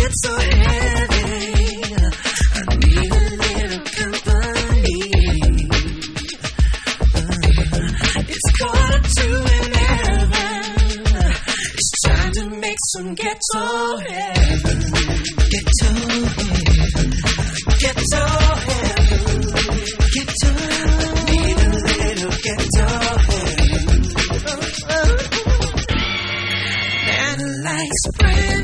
gets so heavy. I need a little company. It's 11:45. It's time to make some ghetto heaven. Ghetto heaven. Ghetto heaven. Ghetto. I need a little ghetto heaven. Man likes bread.